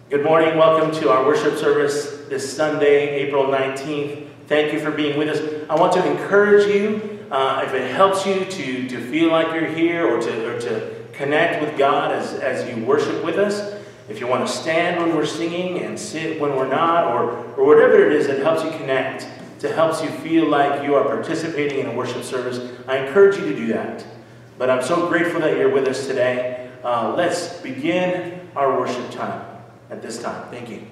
Good morning. Welcome to our worship service this Sunday, April 19th. Thank you for being with us. I want to encourage you, if it helps you to feel like you're here or to connect with God as you worship with us. If you want to stand when we're singing and sit when we're not, or whatever it is that helps you connect, that helps you feel like you are participating in a worship service, I encourage you to do that. But I'm so grateful that you're with us today. Let's begin our worship time at this time. Thank you.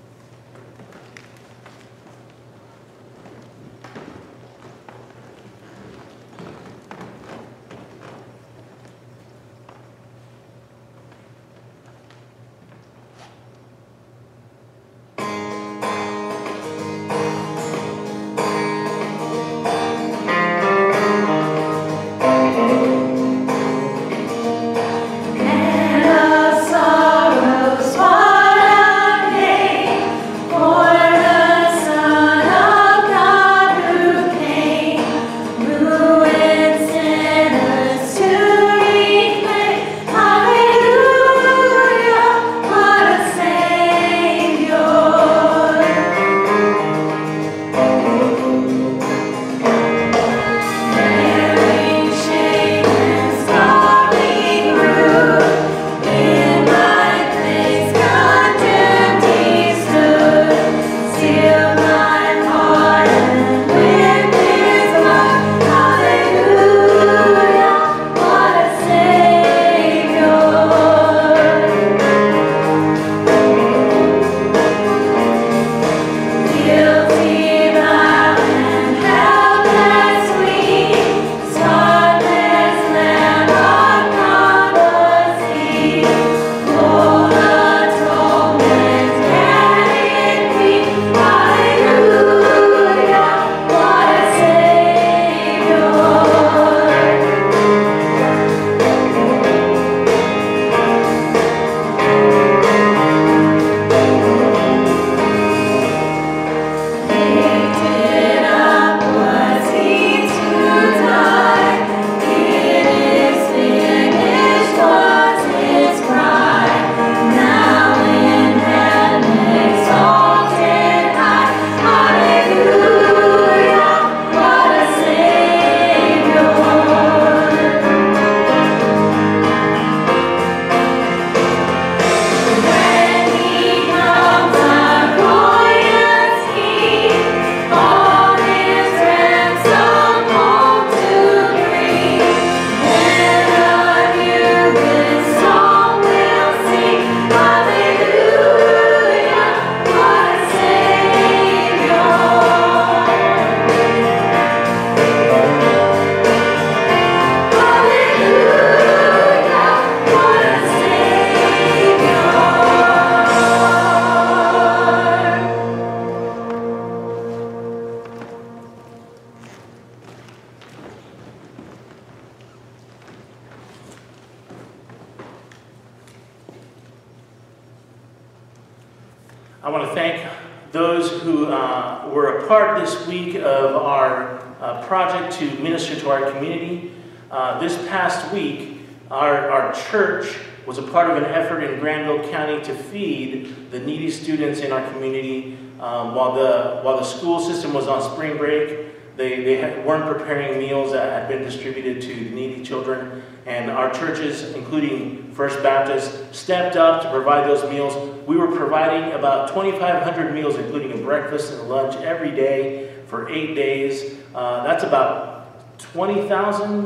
I want to thank those who were a part this week of our project to minister to our community. This past week, our church was a part of an effort in Granville County to feed the needy students in our community. While the school system was on spring break, they weren't preparing meals that had been distributed to needy children. And our churches, including First Baptist, stepped up to provide those meals. We were providing about 2,500 meals, including a breakfast and a lunch every day for 8 days. That's about 20,000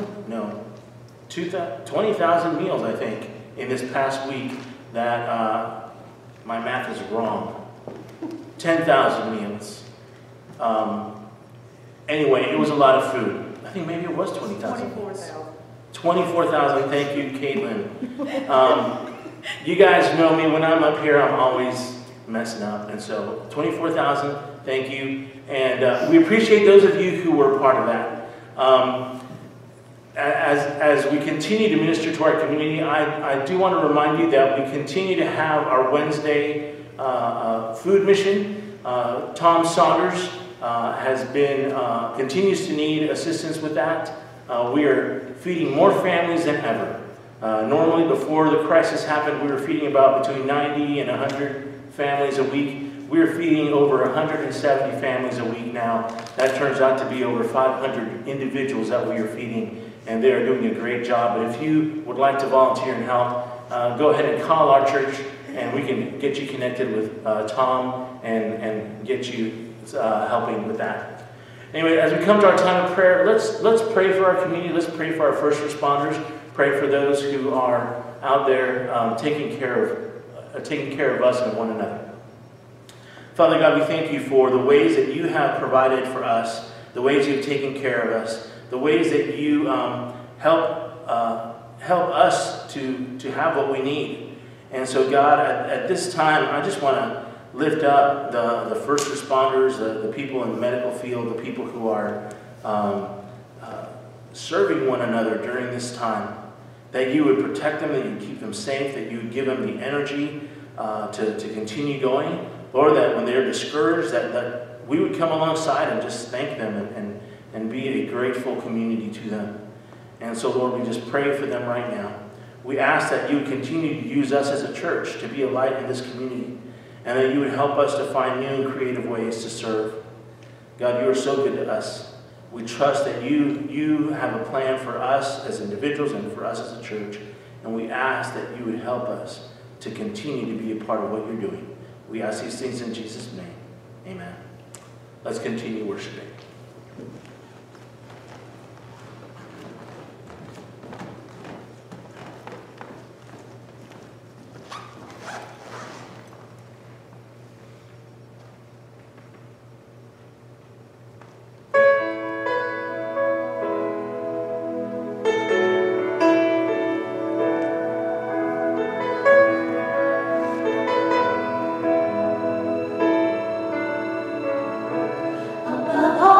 meals, I think, in this past week. That my math is wrong. 10,000 meals. Anyway, it was a lot of food. I think maybe it was 20,000. 24,000. Thank you, Caitlin. You guys know me. When I'm up here, I'm always messing up. And so 24,000, thank you. And we appreciate those of you who were a part of that. As we continue to minister to our community, I do want to remind you that we continue to have our Wednesday food mission. Tom Saunders continues to need assistance with that. We are feeding more families than ever. Normally, before the crisis happened, we were feeding about between 90 and 100 families a week. We're feeding over 170 families a week now. That turns out to be over 500 individuals that we are feeding, and they are doing a great job. But if you would like to volunteer and help, go ahead and call our church, and we can get you connected with Tom and get you helping with that. Anyway, as we come to our time of prayer, let's pray for our community. Let's pray for our first responders. Pray for those who are out there taking care of us and one another. Father God, we thank you for the ways that you have provided for us, the ways you've taken care of us, the ways that you help us to have what we need. And so, God, at this time, I just want to lift up the first responders, the people in the medical field, the people who are serving one another during this time, that you would protect them, that you would keep them safe, that you would give them the energy to continue going. Lord, that when they're discouraged, that we would come alongside and just thank them and be a grateful community to them. And so, Lord, we just pray for them right now. We ask that you would continue to use us as a church to be a light in this community, and that you would help us to find new and creative ways to serve. God, you are so good to us. We trust that you have a plan for us as individuals and for us as a church, and we ask that you would help us to continue to be a part of what you're doing. We ask these things in Jesus' name. Amen. Let's continue worshiping. Above all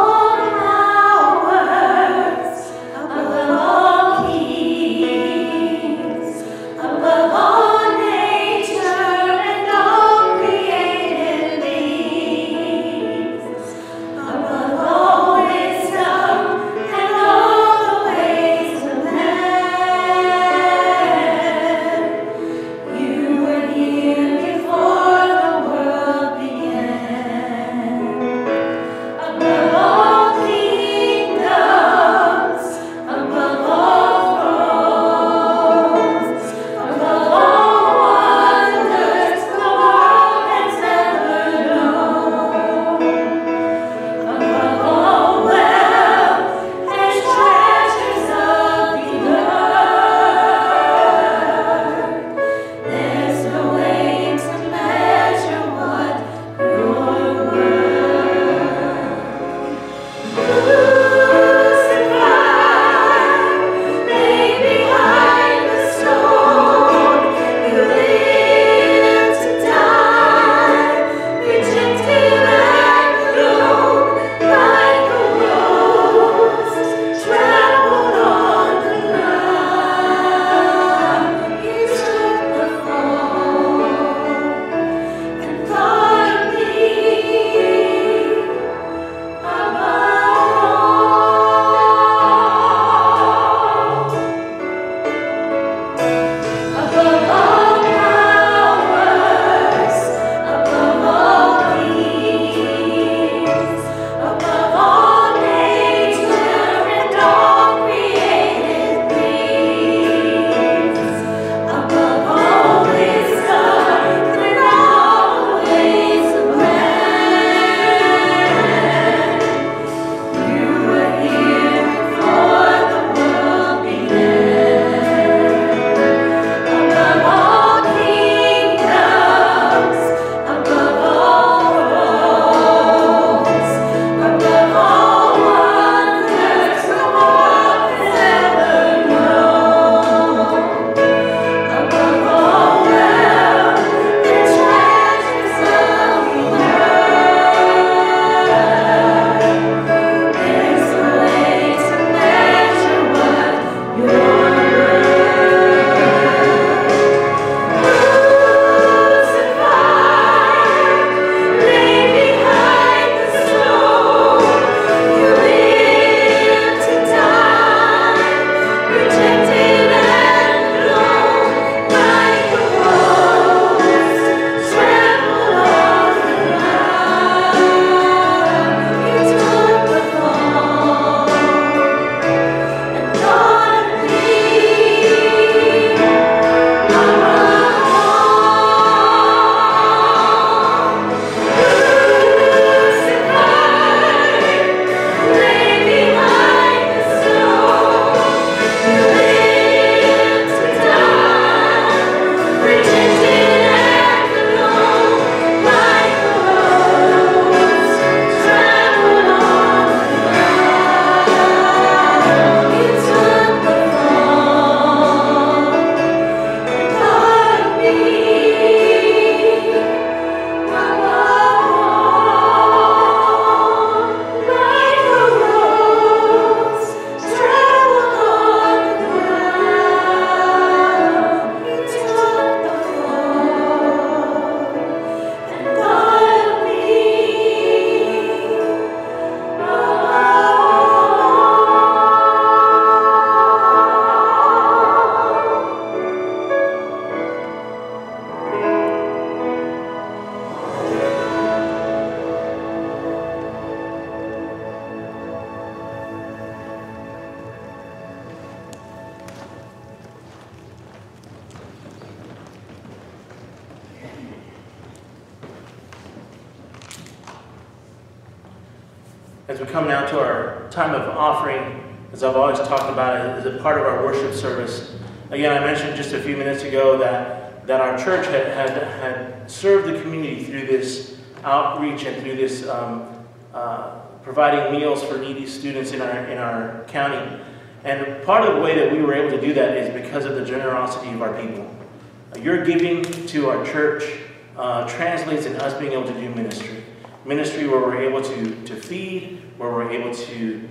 as we come now to our time of offering, as I've always talked about it, as a part of our worship service. Again, I mentioned just a few minutes ago that our church had served the community through this outreach and through this providing meals for needy students in our county. And part of the way that we were able to do that is because of the generosity of our people. Your giving to our church translates in us being able to do ministry. Ministry where we're able to feed, where we're able to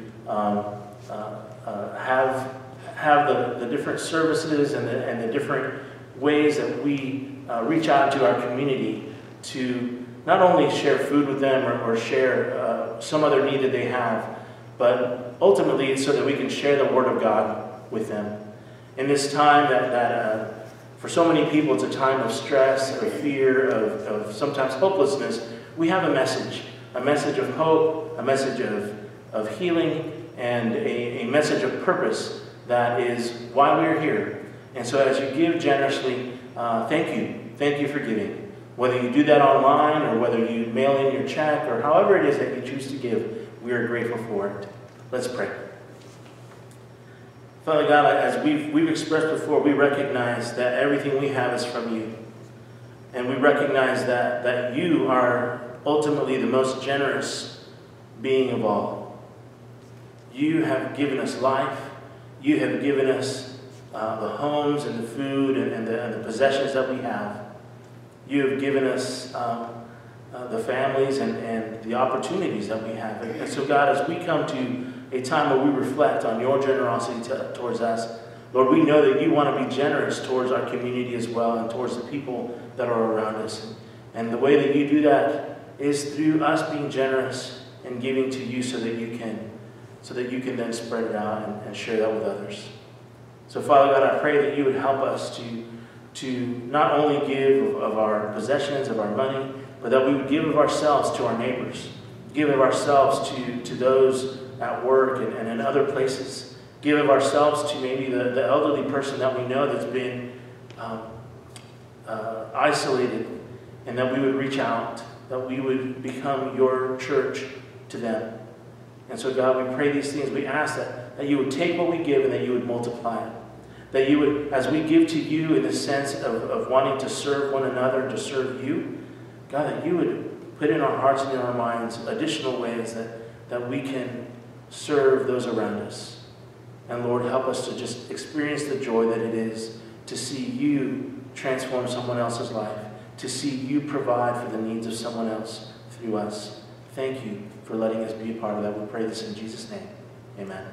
have the different services and the different ways that we reach out to our community to not only share food with them or share some other need that they have, but ultimately it's so that we can share the Word of God with them. In this time that for so many people it's a time of stress, of fear, of sometimes hopelessness, we have a message of hope, a message of healing, and a message of purpose that is why we are here. And so as you give generously, thank you. Thank you for giving. Whether you do that online or whether you mail in your check or however it is that you choose to give, we are grateful for it. Let's pray. Father God, as we've expressed before, we recognize that everything we have is from you. And we recognize that you are ultimately the most generous being of all. You have given us life. You have given us the homes and the food and the possessions that we have. You have given us the families and the opportunities that we have. And so God, as we come to a time where we reflect on your generosity towards us, Lord, we know that you want to be generous towards our community as well and towards the people that are around us. And the way that you do that is through us being generous and giving to you so that you can then spread it out and share that with others. So Father God, I pray that you would help us to not only give of our possessions, of our money, but that we would give of ourselves to our neighbors, give of ourselves to those at work and in other places, give of ourselves to maybe the elderly person that we know that's been isolated, and that we would reach out, that we would become your church to them. And so God, we pray these things. We ask that you would take what we give and that you would multiply it. That you would, as we give to you in the sense of wanting to serve one another, to serve you, God, that you would put in our hearts and in our minds additional ways that we can serve those around us. And Lord, help us to just experience the joy that it is to see you transform someone else's life, to see you provide for the needs of someone else through us. Thank you for letting us be a part of that. We pray this in Jesus' name. Amen.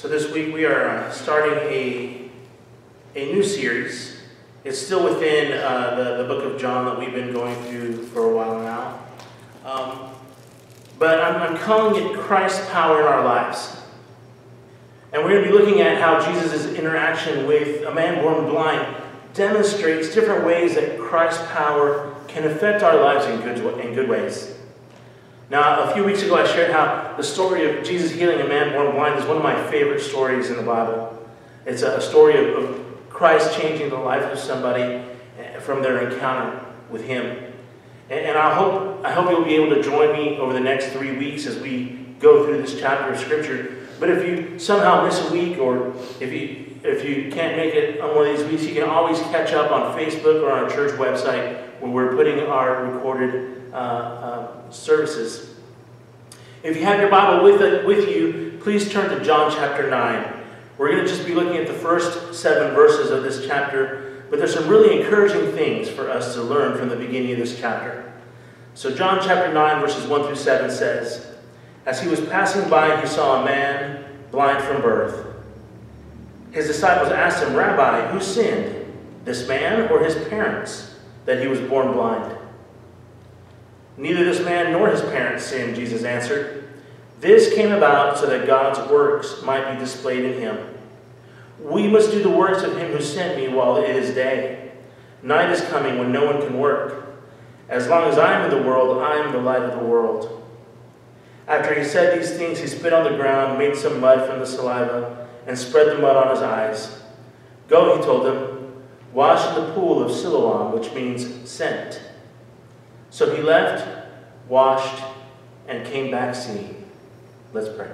So this week we are starting a new series. It's still within the book of John that we've been going through for a while now. But I'm calling it Christ's power in our lives. And we're going to be looking at how Jesus' interaction with a man born blind demonstrates different ways that Christ's power can affect our lives in good ways. Now, a few weeks ago I shared how the story of Jesus healing a man born blind is one of my favorite stories in the Bible. It's a story of Christ changing the life of somebody from their encounter with Him. And I hope you'll be able to join me over the next 3 weeks as we go through this chapter of Scripture. But if you somehow miss a week, or if you can't make it on one of these weeks, you can always catch up on Facebook or on our church website where we're putting our recorded services. If you have your Bible with you, please turn to John chapter 9. We're going to just be looking at the first 7 verses of this chapter, but there's some really encouraging things for us to learn from the beginning of this chapter. So John chapter 9 verses 1 through 7 says, "As he was passing by, he saw a man blind from birth. His disciples asked him, 'Rabbi, who sinned, this man or his parents, that he was born blind?' 'Neither this man nor his parents sinned,' Jesus answered. 'This came about so that God's works might be displayed in him. We must do the works of him who sent me while it is day. Night is coming when no one can work. As long as I am in the world, I am the light of the world.' After he said these things, he spit on the ground, made some mud from the saliva, and spread the mud on his eyes. 'Go,' he told them, 'wash in the pool of Siloam,' which means sent. So he left, washed, and came back seeing." Let's pray.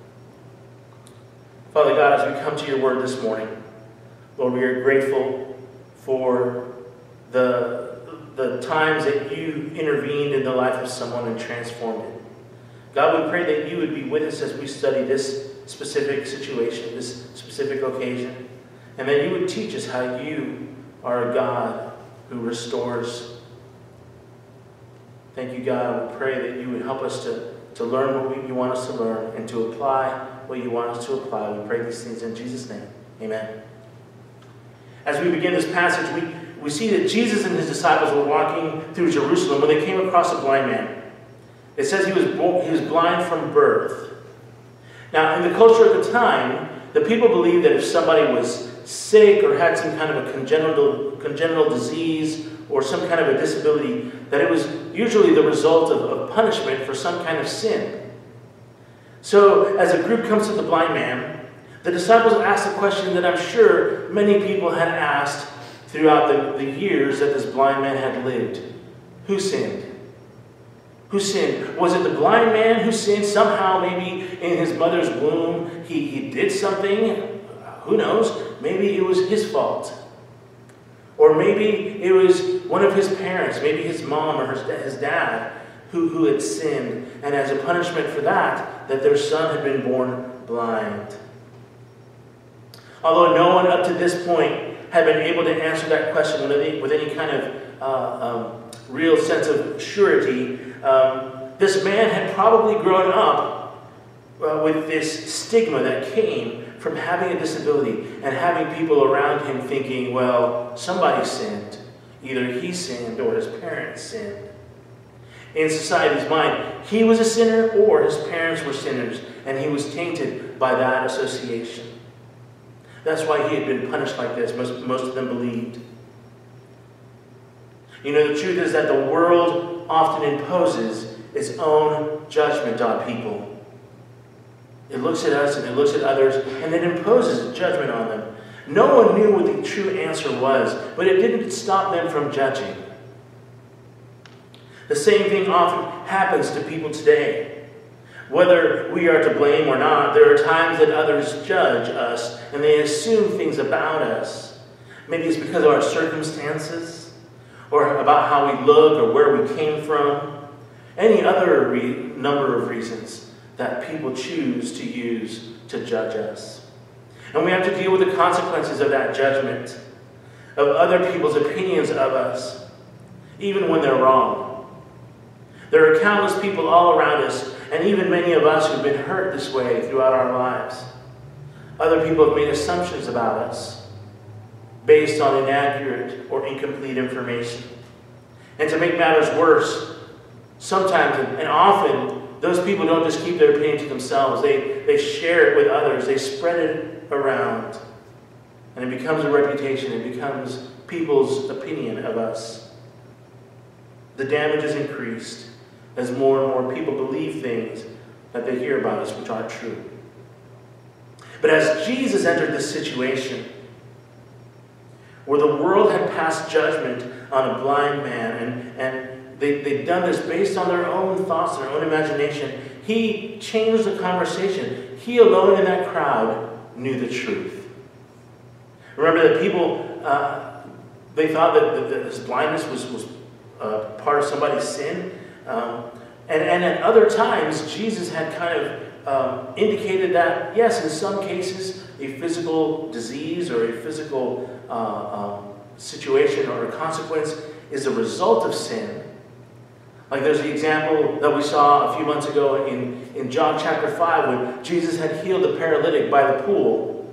Father God, as we come to your word this morning, Lord, we are grateful for the times that you intervened in the life of someone and transformed it. God, we pray that you would be with us as we study this specific situation, this specific occasion, and that you would teach us how you are a God who restores. Thank you, God. We pray that you would help us to learn what you want us to learn and to apply what you want us to apply. We pray these things in Jesus' name. Amen. As we begin this passage, we see that Jesus and his disciples were walking through Jerusalem when they came across a blind man. It says he was blind from birth. Now, in the culture of the time, the people believed that if somebody was sick or had some kind of a congenital disease or some kind of a disability, that it was usually the result of punishment for some kind of sin. So, as a group comes to the blind man, the disciples asked a question that I'm sure many people had asked throughout the years that this blind man had lived. Who sinned? Who sinned? Was it the blind man who sinned? Somehow, maybe in his mother's womb, he did something. Who knows? Maybe it was his fault. Or maybe it was one of his parents, maybe his mom or his dad, who had sinned. And as a punishment for that their son had been born blind. Although no one up to this point had been able to answer that question with any kind of real sense of surety, this man had probably grown up with this stigma that came from having a disability and having people around him thinking, well, somebody sinned. Either he sinned or his parents sinned. In society's mind, he was a sinner or his parents were sinners, and he was tainted by that association. That's why he had been punished like this, most of them believed. You know, the truth is that the world often imposes its own judgment on people. It looks at us and it looks at others and it imposes a judgment on them. No one knew what the true answer was, but it didn't stop them from judging. The same thing often happens to people today. Whether we are to blame or not, there are times that others judge us and they assume things about us. Maybe it's because of our circumstances, or about how we look, or where we came from. Any other number of reasons that people choose to use to judge us. And we have to deal with the consequences of that judgment, of other people's opinions of us, even when they're wrong. There are countless people all around us, and even many of us who've been hurt this way throughout our lives. Other people have made assumptions about us based on inaccurate or incomplete information. And to make matters worse, sometimes and often, those people don't just keep their opinion to themselves. They share it with others. They spread it around. And it becomes a reputation. It becomes people's opinion of us. The damage is increased as more and more people believe things that they hear about us which aren't true. But as Jesus entered this situation, where the world had passed judgment on a blind man, and they'd done this based on their own thoughts, their own imagination, he changed the conversation. He alone in that crowd knew the truth. Remember that people, they thought that his blindness was part of somebody's sin. And at other times, Jesus had kind of indicated that, yes, in some cases, a physical disease or a physical situation or a consequence is a result of sin. Like there's the example that we saw a few months ago in John chapter 5 when Jesus had healed the paralytic by the pool.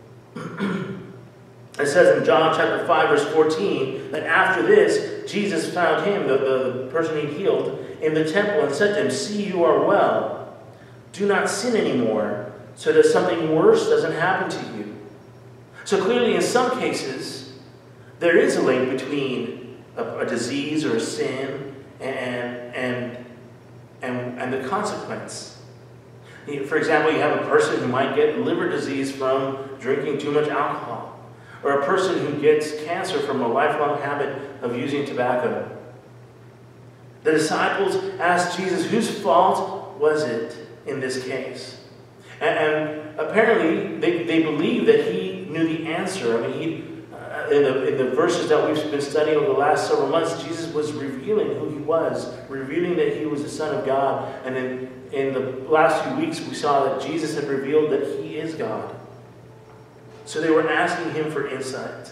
It says in John chapter 5 verse 14 that after this, Jesus found him, the person he healed, in the temple and said to him, "See, you are well. Do not sin anymore, so that something worse doesn't happen to you." So clearly in some cases, there is a link between a disease or a sin and the consequence. For example, you have a person who might get liver disease from drinking too much alcohol, or a person who gets cancer from a lifelong habit of using tobacco. The disciples asked Jesus, whose fault was it in this case? And apparently, they believed that he knew the answer. I mean, in the verses that we've been studying over the last several months, Jesus was revealing who he was, revealing that he was the Son of God. And in the last few weeks, we saw that Jesus had revealed that he is God. So they were asking him for insight.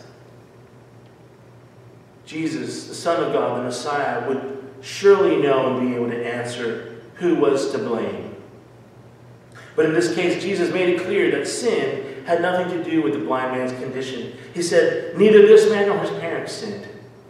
Jesus, the Son of God, the Messiah, would surely know and be able to answer who was to blame. But in this case, Jesus made it clear that sin had nothing to do with the blind man's condition. He said, neither this man nor his parents sinned.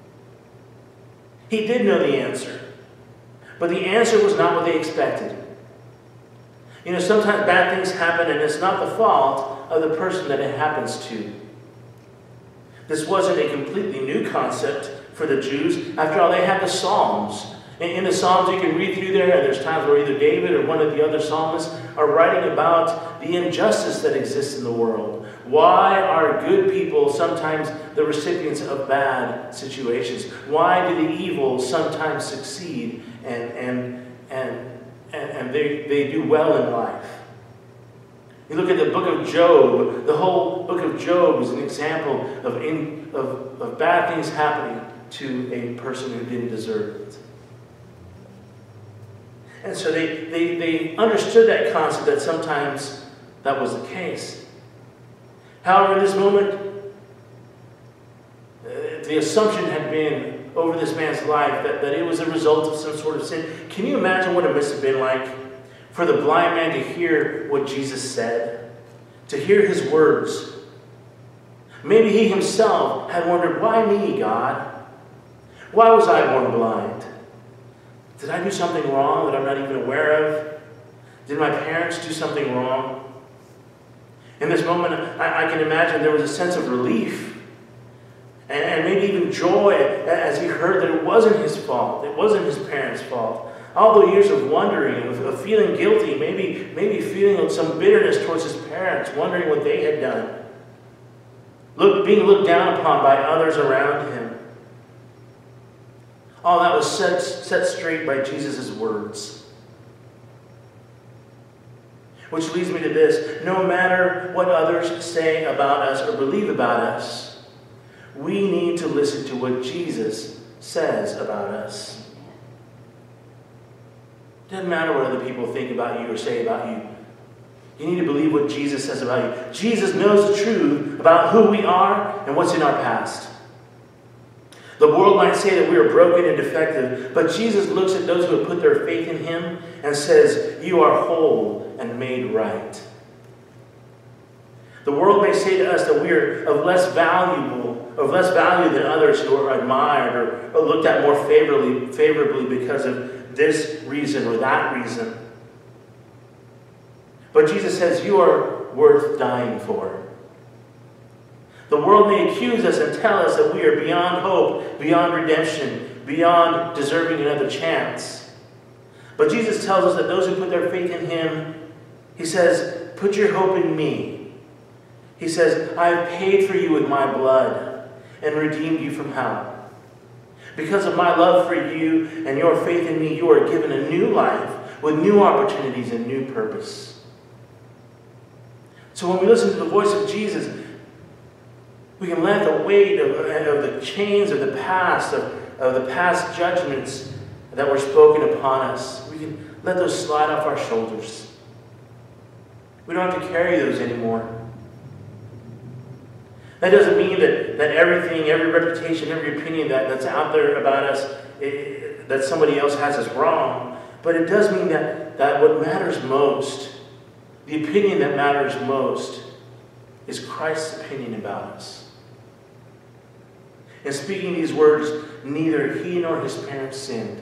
He did know the answer. But the answer was not what they expected. You know, sometimes bad things happen and it's not the fault of the person that it happens to. This wasn't a completely new concept for the Jews. After all, they had the Psalms. In the Psalms, you can read through there, and there's times where either David or one of the other psalmists are writing about the injustice that exists in the world. Why are good people sometimes the recipients of bad situations? Why do the evil sometimes succeed and they do well in life? You look at the book of Job. The whole book of Job is an example of bad things happening to a person who didn't deserve it. And so they understood that concept, that sometimes that was the case. However, in this moment, the assumption had been over this man's life that it was a result of some sort of sin. Can you imagine what it must have been like for the blind man to hear what Jesus said, to hear his words? Maybe he himself had wondered, why me, God? Why was I born blind? Did I do something wrong that I'm not even aware of? Did my parents do something wrong? In this moment, I can imagine there was a sense of relief and maybe even joy as he heard that it wasn't his fault. It wasn't his parents' fault. All the years of wondering, of feeling guilty, maybe feeling some bitterness towards his parents, wondering what they had done. Being looked down upon by others around him. All that was set straight by Jesus' words. Which leads me to this. No matter what others say about us or believe about us, we need to listen to what Jesus says about us. It doesn't matter what other people think about you or say about you. You need to believe what Jesus says about you. Jesus knows the truth about who we are and what's in our past. The world might say that we are broken and defective, but Jesus looks at those who have put their faith in him and says, you are whole and made right. The world may say to us that we are of less value than others who are admired or looked at more favorably because of this reason or that reason. But Jesus says, you are worth dying for. The world may accuse us and tell us that we are beyond hope, beyond redemption, beyond deserving another chance. But Jesus tells us that those who put their faith in him, he says, put your hope in me. He says, I have paid for you with my blood and redeemed you from hell. Because of my love for you and your faith in me, you are given a new life with new opportunities and new purpose. So when we listen to the voice of Jesus, we can let the weight of the chains of the past, of the past judgments that were spoken upon us, we can let those slide off our shoulders. We don't have to carry those anymore. That doesn't mean that everything, every reputation, every opinion that's out there about us, that somebody else has is wrong. But it does mean that what matters most, the opinion that matters most, is Christ's opinion about us. In speaking these words, neither he nor his parents sinned.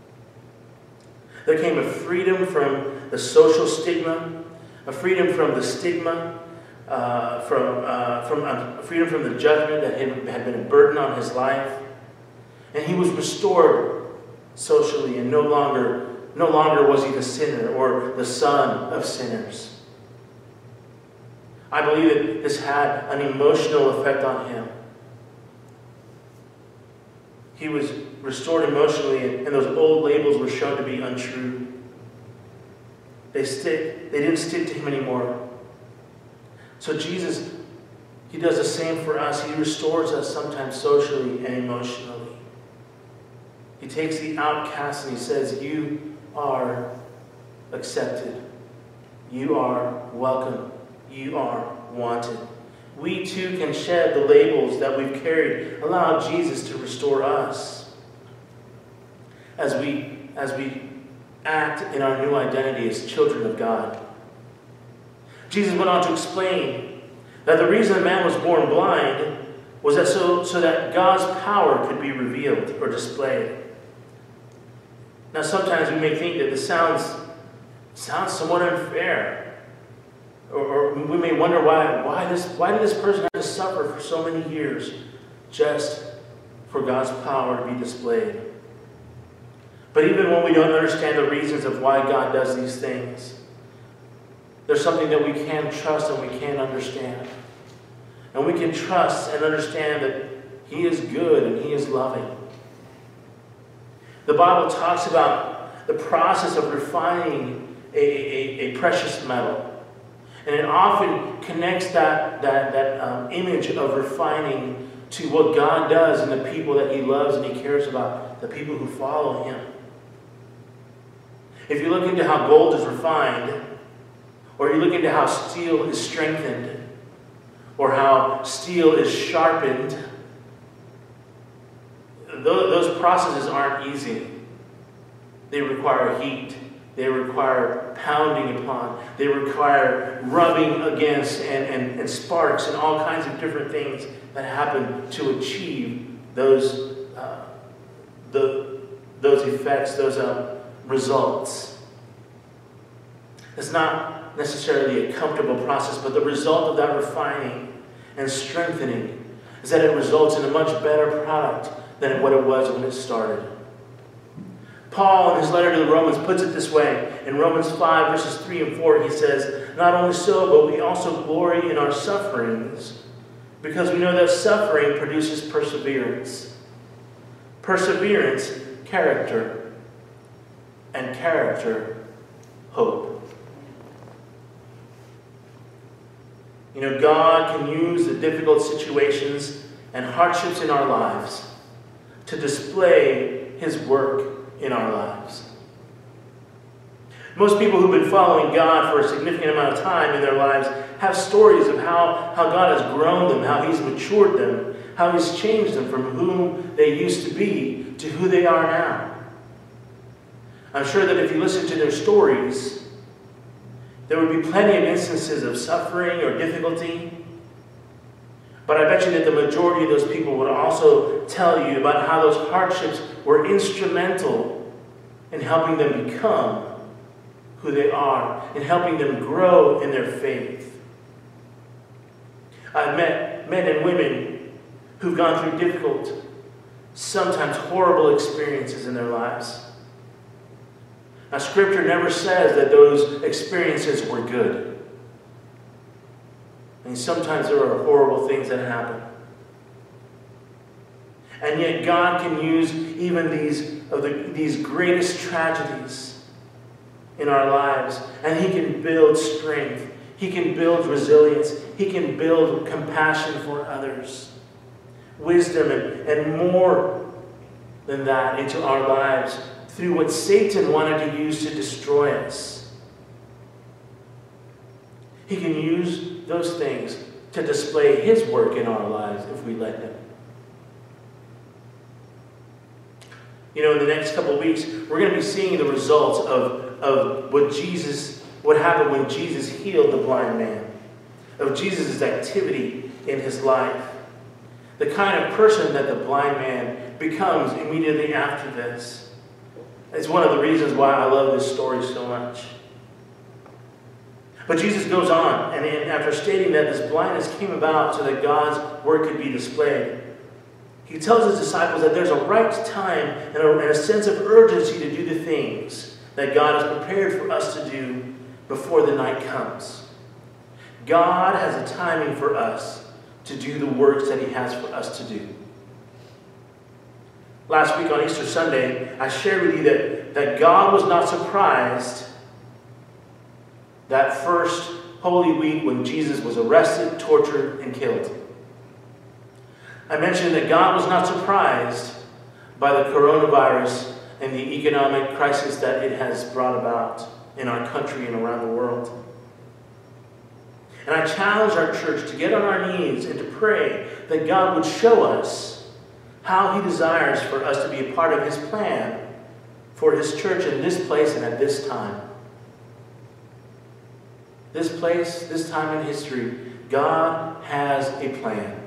There came a freedom from the social stigma, a freedom from the stigma, freedom from the judgment that had been a burden on his life. And he was restored socially, and no longer was he the sinner or the son of sinners. I believe that this had an emotional effect on him. He was restored emotionally, and those old labels were shown to be untrue. They didn't stick to him anymore. So Jesus, he does the same for us. He restores us sometimes socially and emotionally. He takes the outcast and he says, you are accepted. You are welcome. You are wanted. We too can shed the labels that we've carried. Allow Jesus to restore us as we act in our new identity as children of God. Jesus went on to explain that the reason a man was born blind was that so that God's power could be revealed or displayed. Now sometimes we may think that this sounds somewhat unfair. Or we may wonder why did this person have to suffer for so many years just for God's power to be displayed? But even when we don't understand the reasons of why God does these things, there's something that we can trust and we can understand. And we can trust and understand that he is good and he is loving. The Bible talks about the process of refining a precious metal. And it often connects that image of refining to what God does and the people that he loves and he cares about, the people who follow him. If you look into how gold is refined, or you look into how steel is strengthened, or how steel is sharpened, those processes aren't easy. They require heat. They require pounding upon. They require rubbing against and sparks and all kinds of different things that happen to achieve those effects, those results. It's not necessarily a comfortable process, but the result of that refining and strengthening is that it results in a much better product than what it was when it started. Paul, in his letter to the Romans, puts it this way. In Romans 5, verses 3 and 4, he says, not only so, but we also glory in our sufferings, because we know that suffering produces perseverance. Perseverance, character. And character, hope. You know, God can use the difficult situations and hardships in our lives to display his work in our lives. Most people who've been following God for a significant amount of time in their lives have stories of how God has grown them, how he's matured them, how he's changed them from whom they used to be to who they are now. I'm sure that if you listen to their stories, There would be plenty of instances of suffering or difficulty. But I bet you that the majority of those people would also tell you about how those hardships were instrumental in helping them become who they are, in helping them grow in their faith. I've met men and women who've gone through difficult, sometimes horrible experiences in their lives. Now, Scripture never says that those experiences were good. I mean, sometimes there are horrible things that happen. And yet God can use even these greatest tragedies in our lives, and He can build strength. He can build resilience. He can build compassion for others. Wisdom and more than that into our lives through what Satan wanted to use to destroy us. He can use those things to display His work in our lives if we let Him. You know, in the next couple of weeks, we're going to be seeing the results of what happened when Jesus healed the blind man, of Jesus' activity in his life, the kind of person that the blind man becomes immediately after this. It's one of the reasons why I love this story so much. But Jesus goes on, and after stating that this blindness came about so that God's work could be displayed, He tells His disciples that there's a right time and a sense of urgency to do the things that God has prepared for us to do before the night comes. God has a timing for us to do the works that He has for us to do. Last week on Easter Sunday, I shared with you that God was not surprised that first Holy Week when Jesus was arrested, tortured, and killed. I mentioned that God was not surprised by the coronavirus and the economic crisis that it has brought about in our country and around the world. And I challenge our church to get on our knees and to pray that God would show us how He desires for us to be a part of His plan for His church in this place and at this time. This place, this time in history, God has a plan.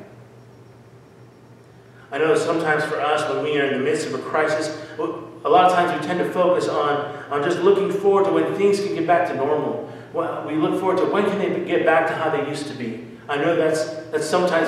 I know sometimes for us, when we are in the midst of a crisis, a lot of times we tend to focus on just looking forward to when things can get back to normal. Well, we look forward to when can they get back to how they used to be. I know that's sometimes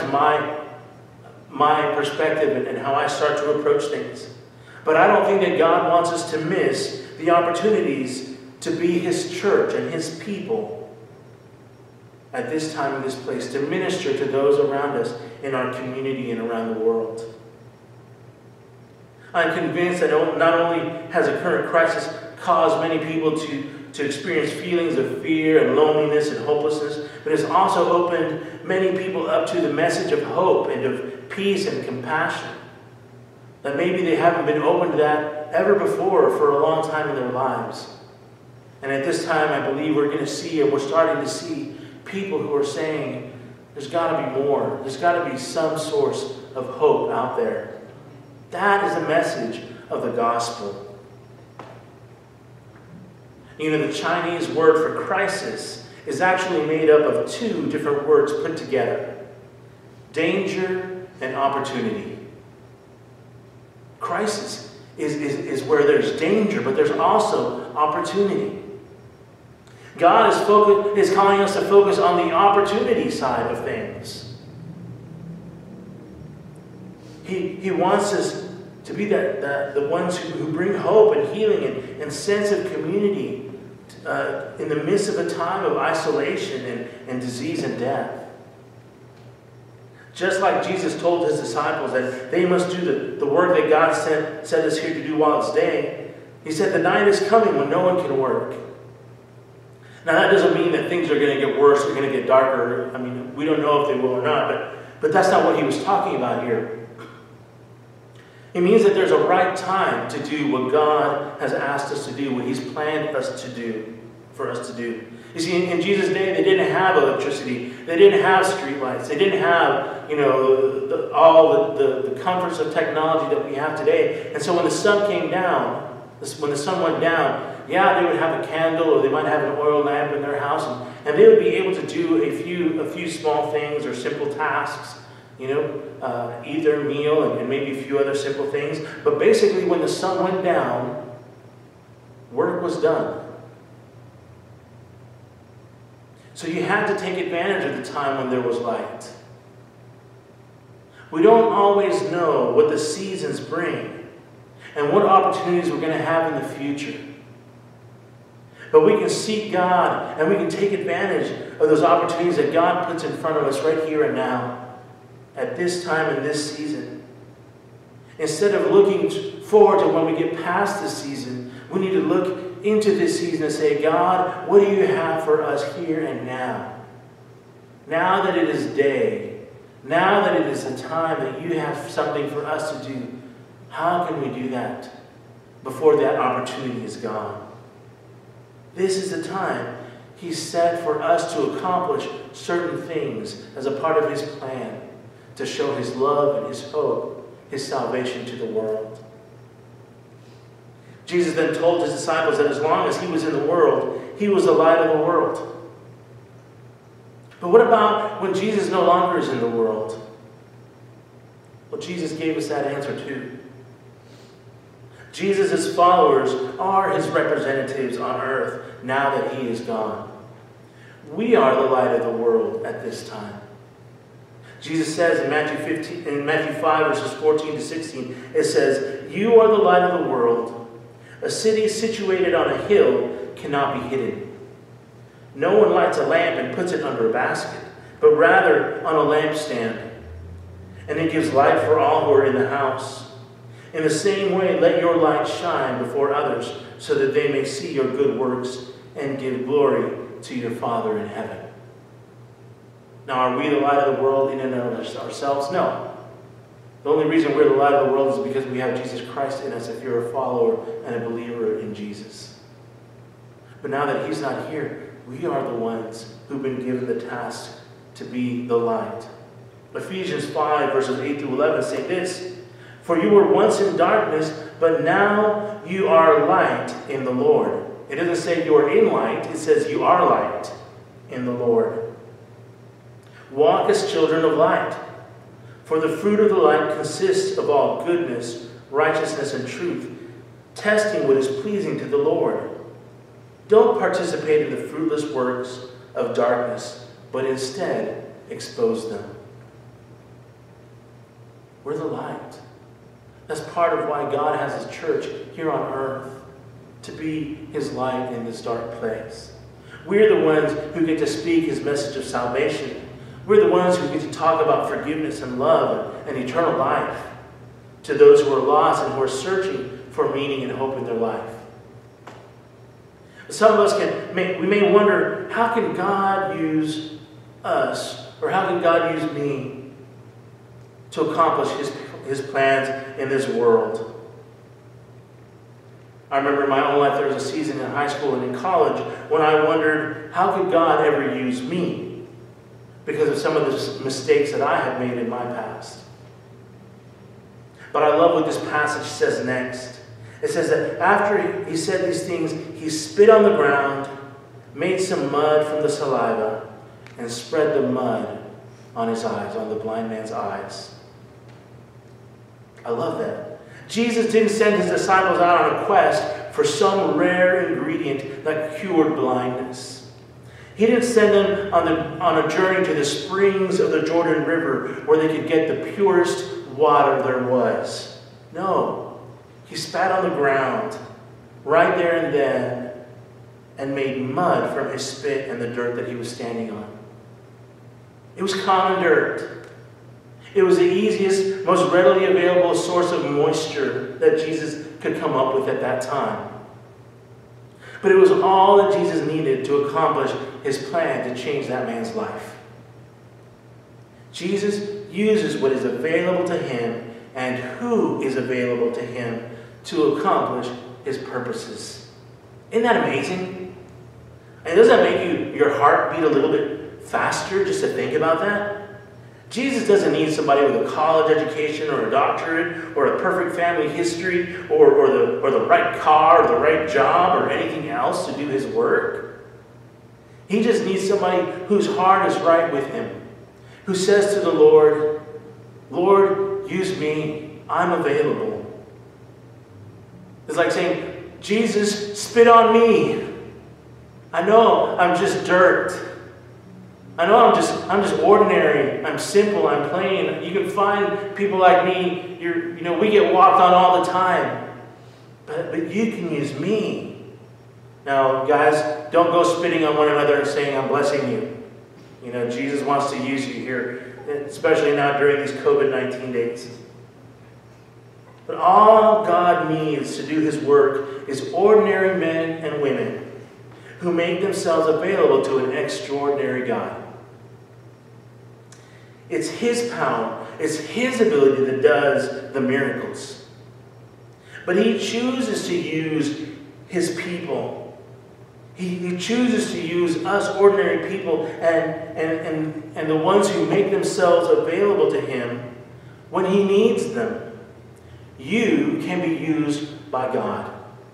my perspective and how I start to approach things. But I don't think that God wants us to miss the opportunities to be His church and His people at this time in this place, to minister to those around us in our community and around the world. I'm convinced that not only has the current crisis caused many people to experience feelings of fear and loneliness and hopelessness, but it's also opened many people up to the message of hope and of peace and compassion. That maybe they haven't been open to that ever before for a long time in their lives. And at this time, I believe we're going to see, and we're starting to see, people who are saying, there's got to be more. There's got to be some source of hope out there. That is the message of the gospel. You know, the Chinese word for crisis is actually made up of two different words put together: danger and opportunity. Crisis is where there's danger, but there's also opportunity. God is calling us to focus on the opportunity side of things. He wants us to be the ones who bring hope and healing and sense of community in the midst of a time of isolation and disease and death. Just like Jesus told His disciples that they must do the work that God set us here to do while it's day, He said the night is coming when no one can work. Now, that doesn't mean that things are going to get worse, they're going to get darker. I mean, we don't know if they will or not, but that's not what He was talking about here. It means that there's a right time to do what God has asked us to do, what He's planned us to do, for us to do. You see, in Jesus' day, they didn't have electricity. They didn't have streetlights. They didn't have, all the comforts of technology that we have today. And so when the sun came down, When the sun went down, yeah, they would have a candle or they might have an oil lamp in their house, and they would be able to do a few small things or simple tasks, eat their meal and maybe a few other simple things. But basically, when the sun went down, work was done. So you had to take advantage of the time when there was light. We don't always know what the seasons bring and what opportunities we're going to have in the future. But we can seek God and we can take advantage of those opportunities that God puts in front of us right here and now, at this time in this season. Instead of looking forward to when we get past this season, we need to look into this season and say, God, what do you have for us here and now? Now that it is day, now that it is the time that you have something for us to do, how can we do that before that opportunity is gone? This is the time He set for us to accomplish certain things as a part of His plan to show His love and His hope, His salvation to the world. Jesus then told His disciples that as long as He was in the world, He was the light of the world. But what about when Jesus no longer is in the world? Well, Jesus gave us that answer too. Jesus' followers are His representatives on earth now that He is gone. We are the light of the world at this time. Jesus says in Matthew 5, verses 14 to 16, it says, "You are the light of the world. A city situated on a hill cannot be hidden. No one lights a lamp and puts it under a basket, but rather on a lampstand. And it gives light for all who are in the house. In the same way, let your light shine before others, so that they may see your good works and give glory to your Father in heaven." Now, are we the light of the world in and of ourselves? No. The only reason we're the light of the world is because we have Jesus Christ in us, if you're a follower and a believer in Jesus. But now that He's not here, we are the ones who've been given the task to be the light. Ephesians 5, verses 8 through 11 say this, "For you were once in darkness, but now you are light in the Lord." It doesn't say you are in light, it says you are light in the Lord. "Walk as children of light, for the fruit of the light consists of all goodness, righteousness, and truth, testing what is pleasing to the Lord. Don't participate in the fruitless works of darkness, but instead expose them." We're the light. That's part of why God has His church here on earth, to be His light in this dark place. We're the ones who get to speak His message of salvation. We're the ones who get to talk about forgiveness and love and eternal life to those who are lost and who are searching for meaning and hope in their life. Some of us we may wonder, how can God use us, or how can God use me to accomplish His plans in this world? I remember in my own life there was a season in high school and in college when I wondered, how could God ever use me because of some of the mistakes that I had made in my past? But I love what this passage says next. It says that after He said these things, He spit on the ground, made some mud from the saliva, and spread the mud on His eyes, on the blind man's eyes. I love that. Jesus didn't send His disciples out on a quest for some rare ingredient that cured blindness. He didn't send them on a journey to the springs of the Jordan River where they could get the purest water there was. No. He spat on the ground right there and then and made mud from His spit and the dirt that He was standing on. It was common dirt. It was the easiest, most readily available source of moisture that Jesus could come up with at that time. But it was all that Jesus needed to accomplish His plan to change that man's life. Jesus uses what is available to Him and who is available to Him to accomplish His purposes. Isn't that amazing? And doesn't that make your heart beat a little bit faster just to think about that? Jesus doesn't need somebody with a college education or a doctorate or a perfect family history or the right car or the right job or anything else to do his work. He just needs somebody whose heart is right with him, who says to the Lord, Lord, use me. I'm available. It's like saying, Jesus, spit on me. I know I'm just dirt. I know I'm just ordinary. I'm simple. I'm plain. You can find people like me. We get walked on all the time. But you can use me. Now, guys, don't go spitting on one another and saying, I'm blessing you. Jesus wants to use you here, especially now during these COVID-19 days. But all God needs to do his work is ordinary men and women who make themselves available to an extraordinary God. It's his power, it's his ability that does the miracles. But he chooses to use his people. He chooses to use us ordinary people and the ones who make themselves available to him when he needs them. You can be used by God.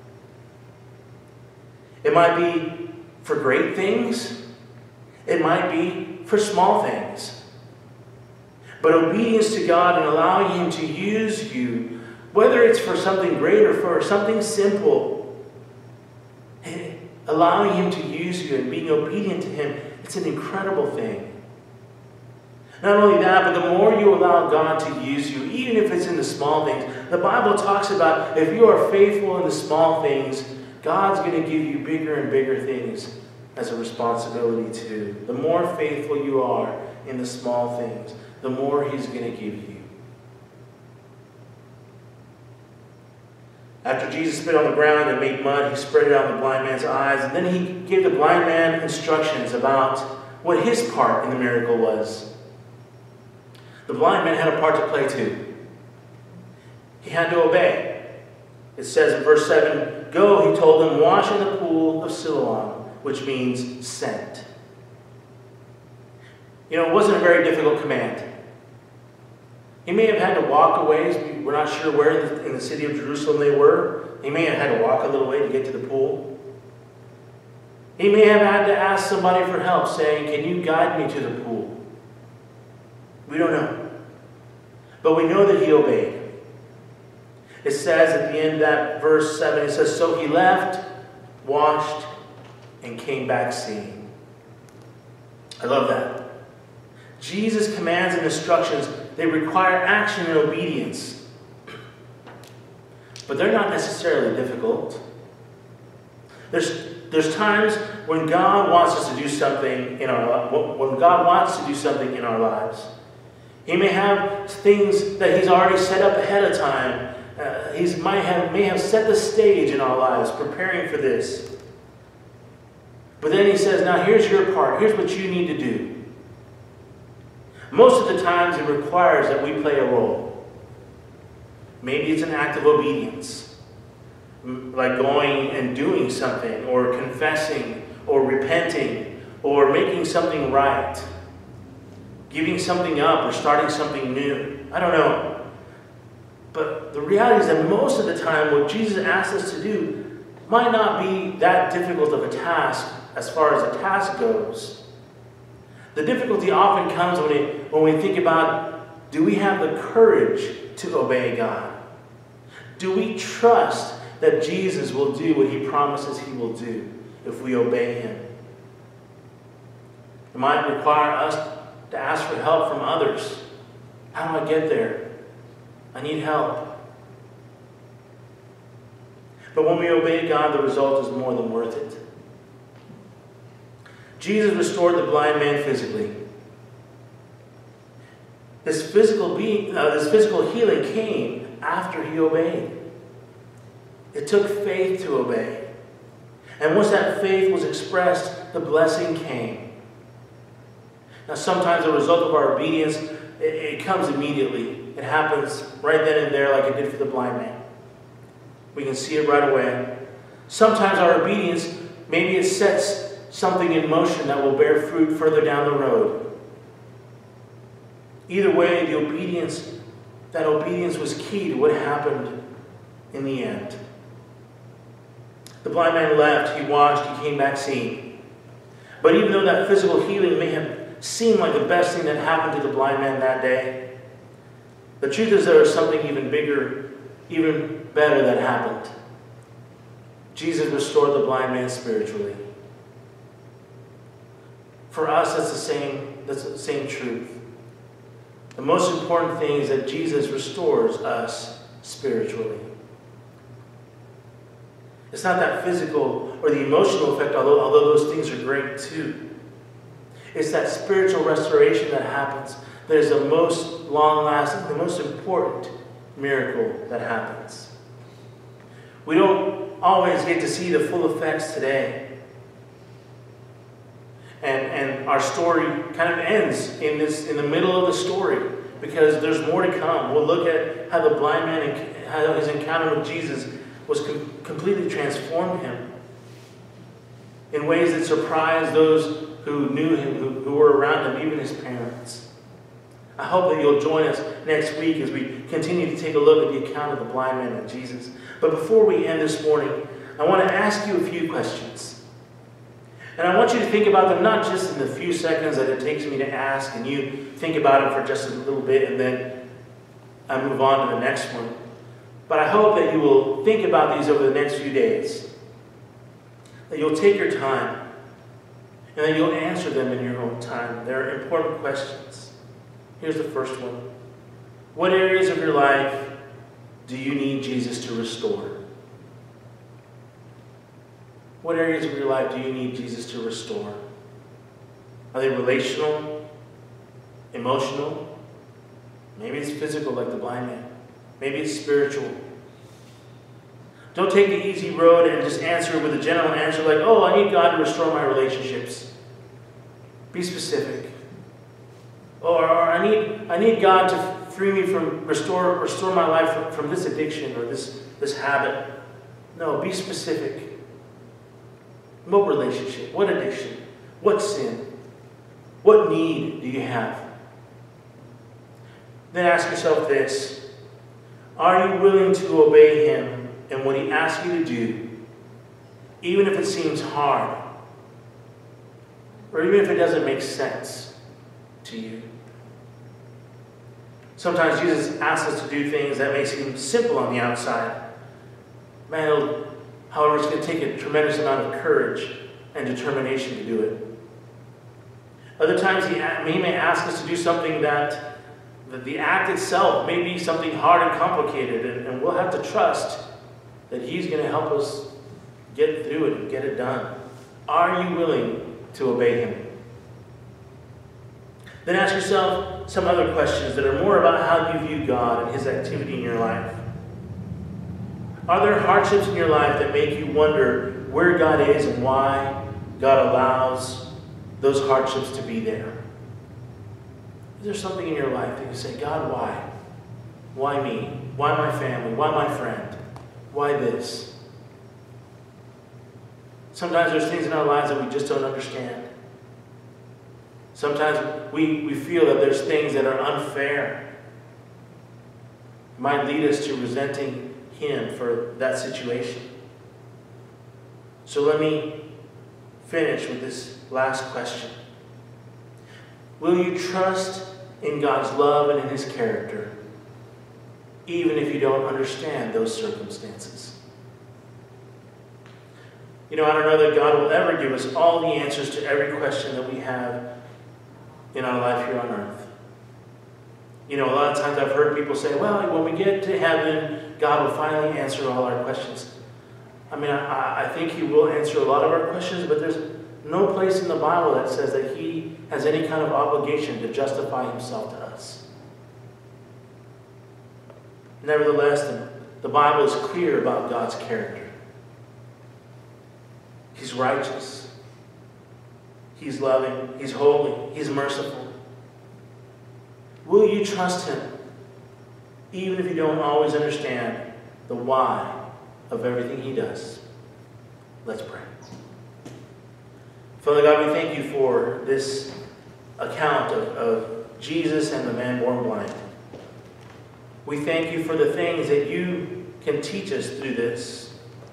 It might be for great things. It might be for small things. But obedience to God and allowing him to use you, whether it's for something great or for something simple, allowing him to use you and being obedient to him, it's an incredible thing. Not only that, but the more you allow God to use you, even if it's in the small things, the Bible talks about if you are faithful in the small things, God's going to give you bigger and bigger things as a responsibility too. The more faithful you are in the small things, the more he's going to give you. After Jesus spit on the ground and made mud, he spread it on the blind man's eyes, and then he gave the blind man instructions about what his part in the miracle was. The blind man had a part to play too. He had to obey. It says in verse 7, "Go," he told them, "wash in the pool of Siloam," which means sent. It wasn't a very difficult command. He may have had to walk a ways. We're not sure where in the city of Jerusalem they were. He may have had to walk a little way to get to the pool. He may have had to ask somebody for help, saying, "Can you guide me to the pool?" We don't know. But we know that he obeyed. It says at the end of that verse 7, it says, "So he left, washed, and came back seeing." I love that. Jesus' commands and instructions, they require action and obedience. But they're not necessarily difficult. There's times when God wants us to do something in our lives. He may have things that he's already set up ahead of time. He may have set the stage in our lives, preparing for this. But then he says, "Now here's your part. Here's what you need to do." Most of the times it requires that we play a role. Maybe it's an act of obedience, like going and doing something, or confessing, or repenting, or making something right, giving something up, or starting something new. I don't know. But the reality is that most of the time what Jesus asks us to do might not be that difficult of a task as far as the task goes. The difficulty often comes when we think about, do we have the courage to obey God? Do we trust that Jesus will do what he promises he will do if we obey him? It might require us to ask for help from others. How do I get there? I need help. But when we obey God, the result is more than worth it. Jesus restored the blind man physically. This physical healing came after he obeyed. It took faith to obey. And once that faith was expressed, the blessing came. Now sometimes the result of our obedience, it comes immediately. It happens right then and there like it did for the blind man. We can see it right away. Sometimes our obedience, maybe it sets something in motion that will bear fruit further down the road. Either way, that obedience was key to what happened in the end. The blind man left, he washed, he came back seeing. But even though that physical healing may have seemed like the best thing that happened to the blind man that day, the truth is there was something even bigger, even better that happened. Jesus restored the blind man spiritually. For us, that's the same truth. The most important thing is that Jesus restores us spiritually. It's not that physical or the emotional effect, although those things are great too. It's that spiritual restoration that happens that is the most long-lasting, the most important miracle that happens. We don't always get to see the full effects today. And our story kind of ends in the middle of the story because there's more to come. We'll look at how the blind man, how his encounter with Jesus was completely transformed him in ways that surprised those who knew him, who were around him, even his parents. I hope that you'll join us next week as we continue to take a look at the account of the blind man and Jesus. But before we end this morning, I want to ask you a few questions. And I want you to think about them not just in the few seconds that it takes me to ask, and you think about them for just a little bit, and then I move on to the next one. But I hope that you will think about these over the next few days. That you'll take your time, and that you'll answer them in your own time. They're important questions. Here's the first one. What areas of your life do you need Jesus to restore? What areas of your life do you need Jesus to restore? Are they relational? Emotional? Maybe it's physical like the blind man. Maybe it's spiritual. Don't take the easy road and just answer with a general answer like, oh, I need God to restore my relationships. Be specific. Or I need God to free me from, restore my life from this addiction or this habit. No, be specific. What relationship? What addiction? What sin? What need do you have? Then ask yourself this. Are you willing to obey him in what he asks you to do, even if it seems hard, or even if it doesn't make sense to you? Sometimes Jesus asks us to do things that may seem simple on the outside. However, it's going to take a tremendous amount of courage and determination to do it. Other times he may ask us to do something that the act itself may be something hard and complicated, and we'll have to trust that he's going to help us get through it and get it done. Are you willing to obey him? Then ask yourself some other questions that are more about how you view God and his activity in your life. Are there hardships in your life that make you wonder where God is and why God allows those hardships to be there? Is there something in your life that you say, God, why? Why me? Why my family? Why my friend? Why this? Sometimes there's things in our lives that we just don't understand. Sometimes we feel that there's things that are unfair. It might lead us to resenting him for that situation. So let me finish with this last question. Will you trust in God's love and in his character, even if you don't understand those circumstances? I don't know that God will ever give us all the answers to every question that we have in our life here on earth. A lot of times I've heard people say, well, when we get to heaven, God will finally answer all our questions. I think he will answer a lot of our questions, but there's no place in the Bible that says that he has any kind of obligation to justify himself to us. Nevertheless, the Bible is clear about God's character. He's righteous. He's loving. He's holy. He's merciful. Will you trust him, even if you don't always understand the why of everything he does? Let's pray. Father God, we thank you for this account of Jesus and the man born blind. We thank you for the things that you can teach us through this.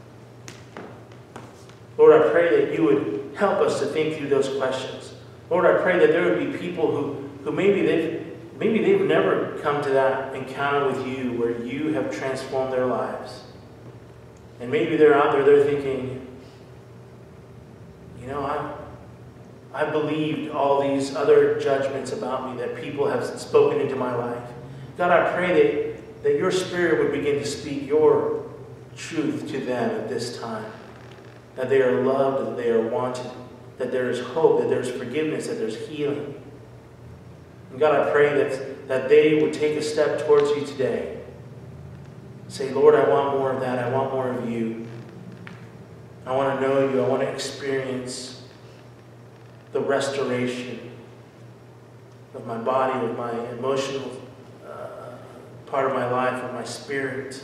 Lord, I pray that you would help us to think through those questions. Lord, I pray that there would be people who maybe they've never come to that encounter with you where you have transformed their lives. And maybe they're out there, they're thinking, you know, I believed all these other judgments about me that people have spoken into my life. God, I pray that your Spirit would begin to speak your truth to them at this time. That they are loved, that they are wanted, that there is hope, that there's forgiveness, that there's healing. And God, I pray that they would take a step towards you today. Say, Lord, I want more of that. I want more of you. I want to know you. I want to experience the restoration of my body, of my emotional part of my life, of my spirit.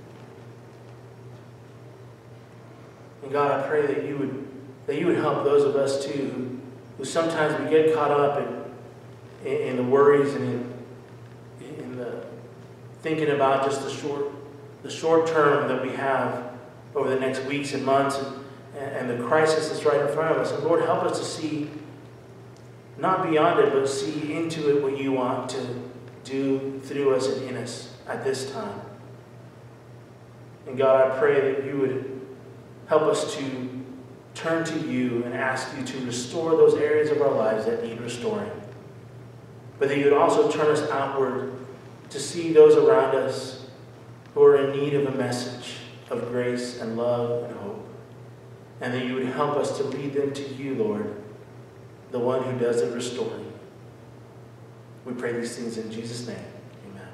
And God, I pray that you would help those of us too who sometimes we get caught up in the worries and in the thinking about just the short term that we have over the next weeks and months and the crisis that's right in front of us. And Lord, help us to see not beyond it, but see into it what you want to do through us and in us at this time. And God, I pray that you would help us to turn to you and ask you to restore those areas of our lives that need restoring. But that you would also turn us outward to see those around us who are in need of a message of grace and love and hope. And that you would help us to lead them to you, Lord, the one who does the restoring. We pray these things in Jesus' name. Amen.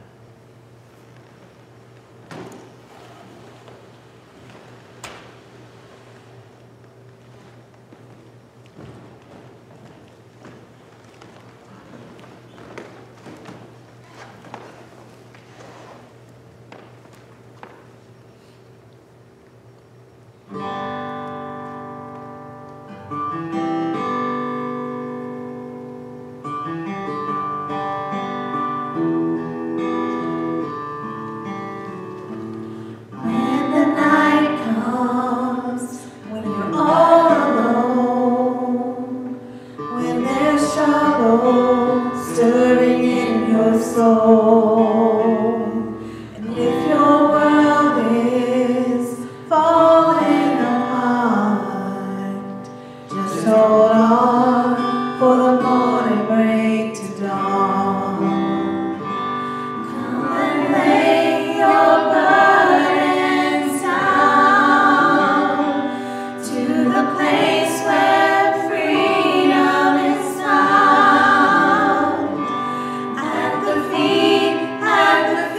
At the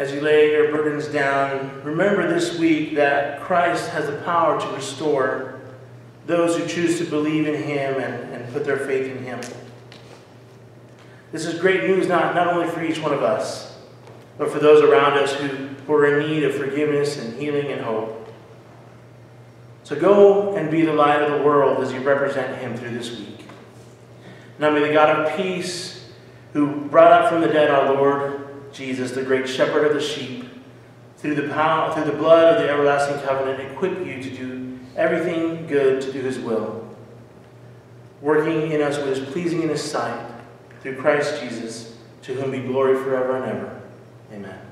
as you lay your burdens down, remember this week that Christ has the power to restore those who choose to believe in Him and put their faith in Him. This is great news not only for each one of us, but for those around us who are in need of forgiveness and healing and hope. So go and be the light of the world as you represent Him through this week. Now may the God of peace, who brought up from the dead our Lord Jesus, the great shepherd of the sheep, through the blood of the everlasting covenant, equip you to do everything good to do His will, working in us what is pleasing in His sight, through Christ Jesus, to whom be glory forever and ever. Amen.